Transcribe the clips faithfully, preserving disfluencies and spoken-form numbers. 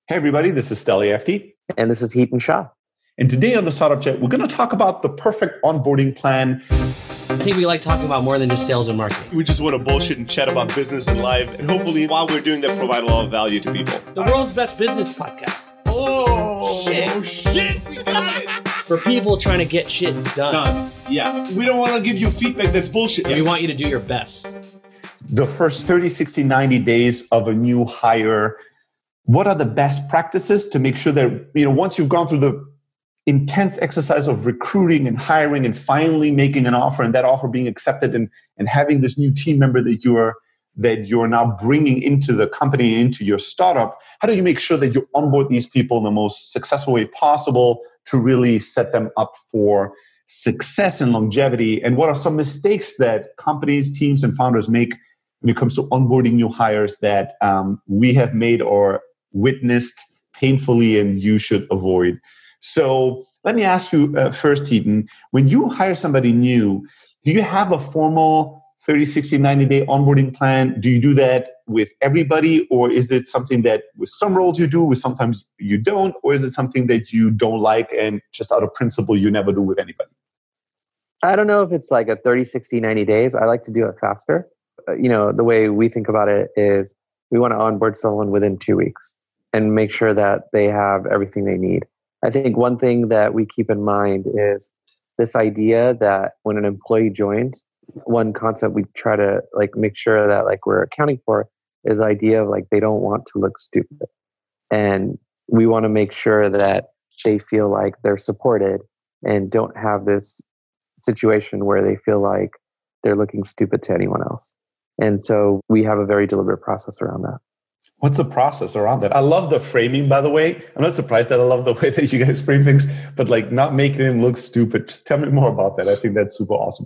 Hey, everybody, this is Steli Efti. And this is Hiten Shah. And today on the Startup Chat, we're going to talk about the perfect onboarding plan. I think we like talking about more than just sales and marketing. We just want to bullshit and chat about business and life. And hopefully, while we're doing that, provide a lot of value to people. The world's best business podcast. Oh, shit. Oh, shit. We got it. For people trying to get shit done. Done. Yeah. We don't want to give you feedback that's bullshit. Yeah, we want you to do your best. The first thirty, sixty, ninety days of a new hire. What are the best practices to make sure that, you know, once you've gone through the intense exercise of recruiting and hiring and finally making an offer and that offer being accepted and, and having this new team member that you're that you're now bringing into the company, into your startup, how do you make sure that you onboard these people in the most successful way possible to really set them up for success and longevity? And what are some mistakes that companies, teams, and founders make when it comes to onboarding new hires that um, we have made or witnessed painfully and you should avoid? So let me ask you uh, first, Hiten, when you hire somebody new, do you have a formal thirty, sixty, ninety day onboarding plan? Do you do that with everybody? Or is it something that with some roles you do, with sometimes you don't? Or is it something that you don't like and just out of principle you never do with anybody? I don't know if it's like a thirty, sixty, ninety days. I like to do it faster. Uh, you know, the way we think about it is we want to onboard someone within two weeks and make sure that they have everything they need. I think one thing that we keep in mind is this idea that when an employee joins, one concept we try to like make sure that like we're accounting for is the idea of like they don't want to look stupid. And we want to make sure that they feel like they're supported and don't have this situation where they feel like they're looking stupid to anyone else. And so we have a very deliberate process around that. What's the process around that? I love the framing, by the way. I'm not surprised that I love the way that you guys frame things, but like not making him look stupid. Just tell me more about that. I think that's super awesome.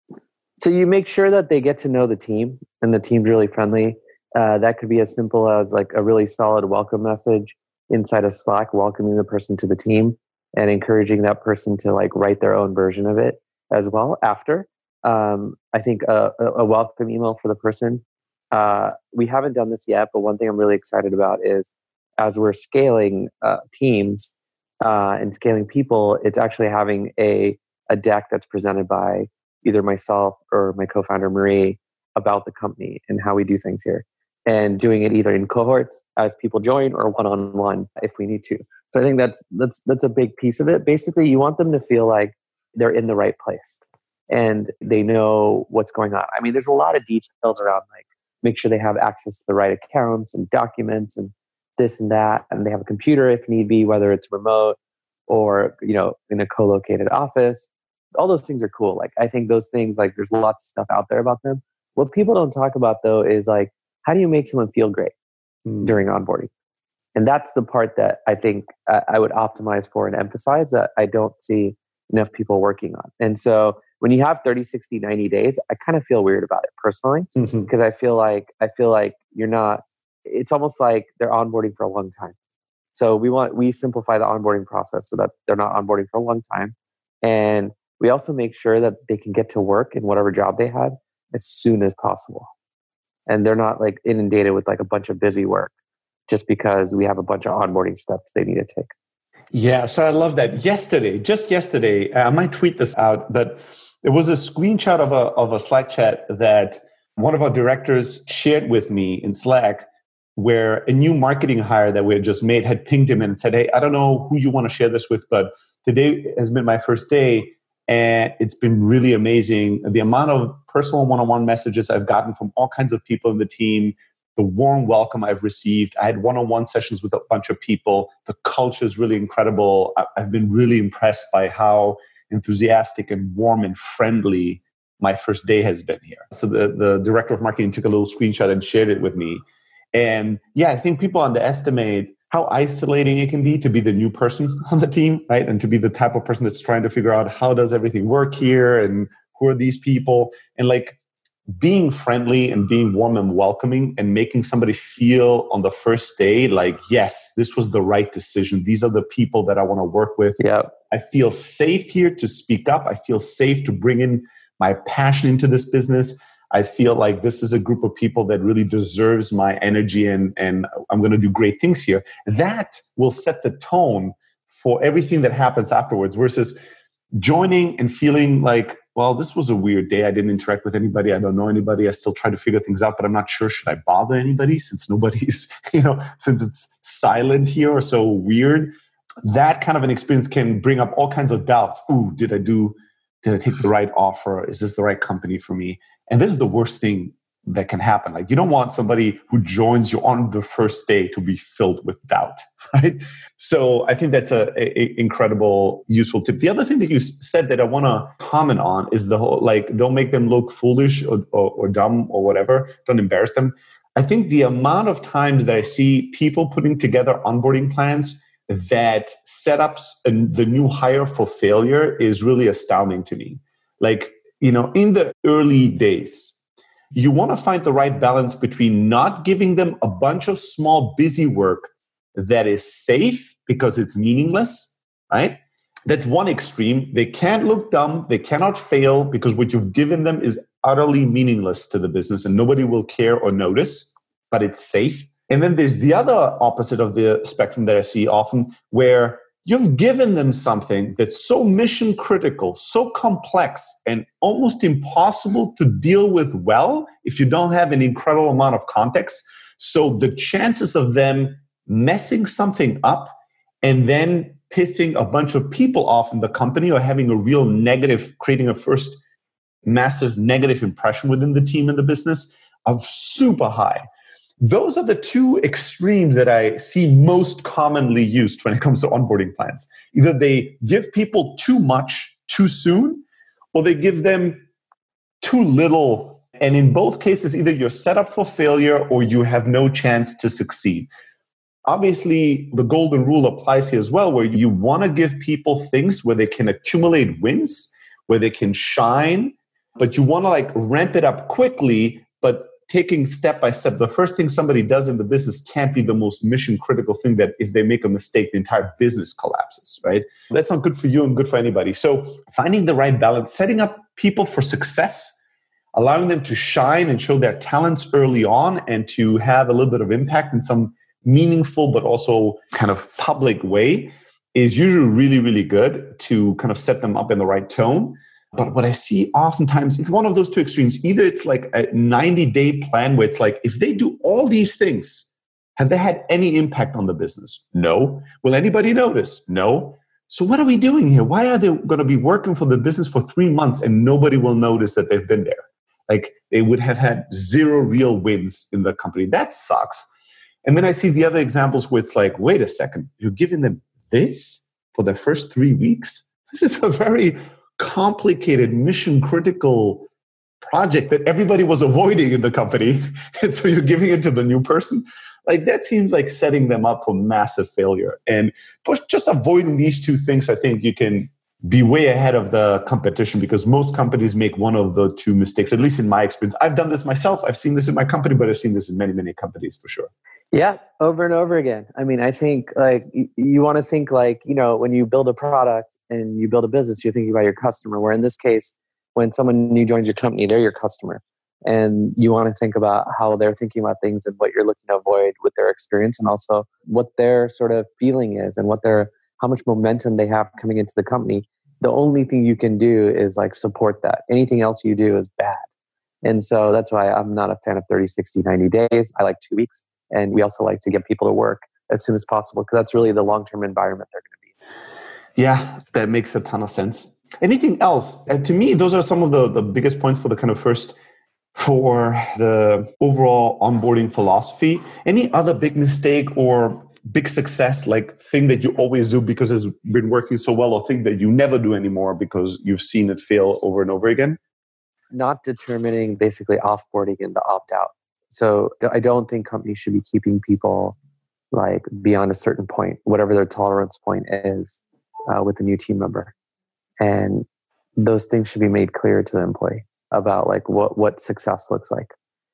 So you make sure that they get to know the team and the team's really friendly. Uh, that could be as simple as like a really solid welcome message inside of Slack, welcoming the person to the team and encouraging that person to like write their own version of it as well after. Um, I think a, a welcome email for the person. Uh, we haven't done this yet, but one thing I'm really excited about is as we're scaling uh, teams uh, and scaling people, it's actually having a, a deck that's presented by either myself or my co-founder Marie about the company and how we do things here, and doing it either in cohorts as people join or one-on-one if we need to. So I think that's that's that's a big piece of it. Basically, you want them to feel like they're in the right place and they know what's going on. I mean, there's a lot of details around like make sure they have access to the right accounts and documents and this and that, and they have a computer if need be, whether it's remote or, you know, in a co-located office. All those things are cool. Like, I think those things, like there's lots of stuff out there about them. What people don't talk about though is like, how do you make someone feel great mm. during onboarding? And that's the part that I think uh, I would optimize for and emphasize that I don't see enough people working on. And so when you have thirty, sixty, ninety days, I kind of feel weird about it personally because mm-hmm. I feel like I feel like you're not, it's almost like they're onboarding for a long time. So we want, we simplify the onboarding process so that they're not onboarding for a long time. And we also make sure that they can get to work in whatever job they had as soon as possible. And they're not like inundated with like a bunch of busy work just because we have a bunch of onboarding steps they need to take. Yeah, so I love that. Yesterday, just yesterday, I might tweet this out, but there was a screenshot of a of a Slack chat that one of our directors shared with me in Slack where a new marketing hire that we had just made had pinged him and said, hey, I don't know who you want to share this with, but today has been my first day and it's been really amazing. The amount of personal one-on-one messages I've gotten from all kinds of people in the team, the warm welcome I've received. I had one-on-one sessions with a bunch of people. The culture is really incredible. I've been really impressed by how enthusiastic and warm and friendly my first day has been here. So the, the director of marketing took a little screenshot and shared it with me. And yeah, I think people underestimate how isolating it can be to be the new person on the team, right? And to be the type of person that's trying to figure out how does everything work here and who are these people? And like being friendly and being warm and welcoming and making somebody feel on the first day like, yes, this was the right decision. These are the people that I want to work with. Yeah. I feel safe here to speak up. I feel safe to bring in my passion into this business. I feel like this is a group of people that really deserves my energy and, and I'm going to do great things here. That will set the tone for everything that happens afterwards versus joining and feeling like, well, this was a weird day. I didn't interact with anybody. I don't know anybody. I still try to figure things out, but I'm not sure. Should I bother anybody since nobody's, you know, since it's silent here or so weird? That kind of an experience can bring up all kinds of doubts. Ooh, did I do, did I take the right offer? Is this the right company for me? And this is the worst thing that can happen. Like, you don't want somebody who joins you on the first day to be filled with doubt, right? So I think that's a, a incredible, useful tip. The other thing that you said that I want to comment on is the whole, like, don't make them look foolish or, or, or dumb or whatever. Don't embarrass them. I think the amount of times that I see people putting together onboarding plans that set up the new hire for failure is really astounding to me. Like, you know, in the early days, you want to find the right balance between not giving them a bunch of small, busy work that is safe because it's meaningless, right? That's one extreme. They can't look dumb. They cannot fail because what you've given them is utterly meaningless to the business and nobody will care or notice, but it's safe. And then there's the other opposite of the spectrum that I see often where you've given them something that's so mission critical, so complex, and almost impossible to deal with well if you don't have an incredible amount of context. So the chances of them messing something up and then pissing a bunch of people off in the company or having a real negative, creating a first massive negative impression within the team and the business are super high. Those are the two extremes that I see most commonly used when it comes to onboarding plans. Either they give people too much too soon, or they give them too little. And in both cases, either you're set up for failure or you have no chance to succeed. Obviously, the golden rule applies here as well, where you want to give people things where they can accumulate wins, where they can shine, but you want to like ramp it up quickly, but taking step by step. The first thing somebody does in the business can't be the most mission critical thing that if they make a mistake, the entire business collapses, right? That's not good for you and good for anybody. So finding the right balance, setting up people for success, allowing them to shine and show their talents early on and to have a little bit of impact in some meaningful but also kind of public way is usually really, really good to kind of set them up in the right tone. But what I see oftentimes, it's one of those two extremes. Either it's like a ninety-day plan where it's like, if they do all these things, have they had any impact on the business? No. Will anybody notice? No. So what are we doing here? Why are they going to be working for the business for three months and nobody will notice that they've been there? Like they would have had zero real wins in the company. That sucks. And then I see the other examples where it's like, wait a second, you're giving them this for the first three weeks? This is a very complicated, mission critical project that everybody was avoiding in the company. And so you're giving it to the new person. Like that seems like setting them up for massive failure. And just avoiding these two things, I think you can be way ahead of the competition because most companies make one of the two mistakes, at least in my experience. I've done this myself. I've seen this in my company, but I've seen this in many, many companies for sure. Yeah, over and over again. I mean, I think like you, you want to think like, you know, when you build a product and you build a business, you're thinking about your customer, where in this case, when someone new joins your company, they're your customer. And you want to think about how they're thinking about things and what you're looking to avoid with their experience and also what their sort of feeling is and what their, how much momentum they have coming into the company. The only thing you can do is like support that. Anything else you do is bad. And so that's why I'm not a fan of thirty, sixty, ninety days. I like two weeks. And we also like to get people to work as soon as possible because that's really the long-term environment they're going to be. Yeah, that makes a ton of sense. Anything else? Uh, to me, those are some of the, the biggest points for the kind of first, for the overall onboarding philosophy. Any other big mistake or big success, like thing that you always do because it's been working so well or thing that you never do anymore because you've seen it fail over and over again? Not determining basically offboarding and the opt-out. So I don't think companies should be keeping people like beyond a certain point, whatever their tolerance point is uh, with a new team member. And those things should be made clear to the employee about like what, what success looks like.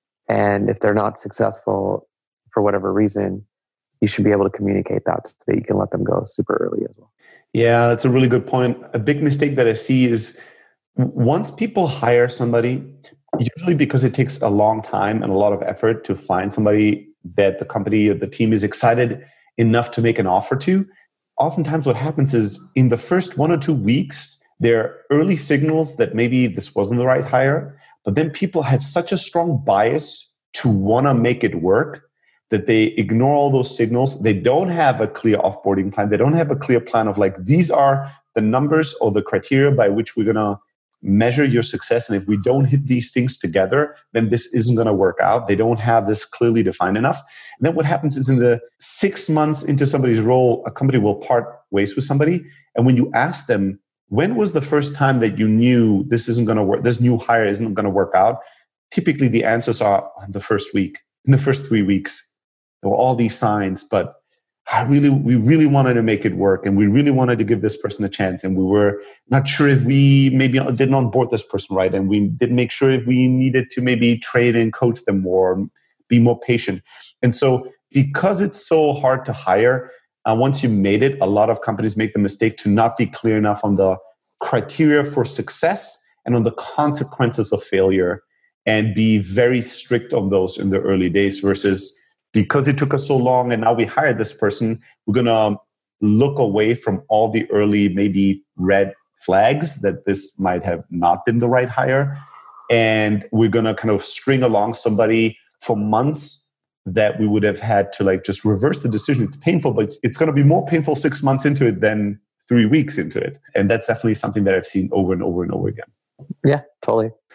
And if they're not successful for whatever reason, you should be able to communicate that so that you can let them go super early as well. Yeah, that's a really good point. A big mistake that I see is once people hire somebody, usually because it takes a long time and a lot of effort to find somebody that the company or the team is excited enough to make an offer to. Oftentimes what happens is in the first one or two weeks, there are early signals that maybe this wasn't the right hire, but then people have such a strong bias to want to make it work that they ignore all those signals. They don't have a clear offboarding plan. They don't have a clear plan of like, these are the numbers or the criteria by which we're going to measure your success. And if we don't hit these things together, then this isn't going to work out. They don't have this clearly defined enough. And then what happens is in the six months into somebody's role, a company will part ways with somebody. And when you ask them, when was the first time that you knew this isn't going to work, this new hire isn't going to work out? Typically the answers are on the first week, in the first three weeks. There were all these signs, but I really, we really wanted to make it work, and we really wanted to give this person a chance, and we were not sure if we maybe didn't onboard this person right, and we didn't make sure if we needed to maybe train and coach them more, be more patient. And so, because it's so hard to hire, uh, once you made it, a lot of companies make the mistake to not be clear enough on the criteria for success and on the consequences of failure, and be very strict on those in the early days versus, because it took us so long and now we hired this person, we're going to look away from all the early maybe red flags that this might have not been the right hire. And we're going to kind of string along somebody for months that we would have had to like just reverse the decision. It's painful, but it's going to be more painful six months into it than three weeks into it. And that's definitely something that I've seen over and over and over again. Yeah, totally.